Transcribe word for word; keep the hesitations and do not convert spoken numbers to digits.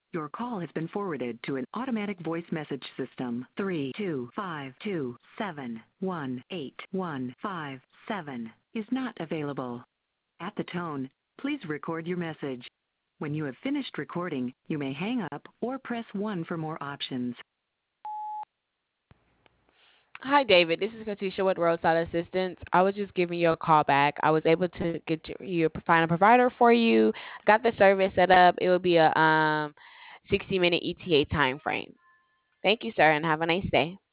Your call has been forwarded to an automatic voice message system. Three two five two seven one eight one five seven is not available. At the tone, please record your message. When you have finished recording, you may hang up or press one for more options. Hi, David. This is Katisha with Roadside Assistance. I was just giving you a call back. I was able to get you, you find a provider for you. Got the service set up. It will be a um sixty minute E T A time frame. Thank you, sir, and have a nice day.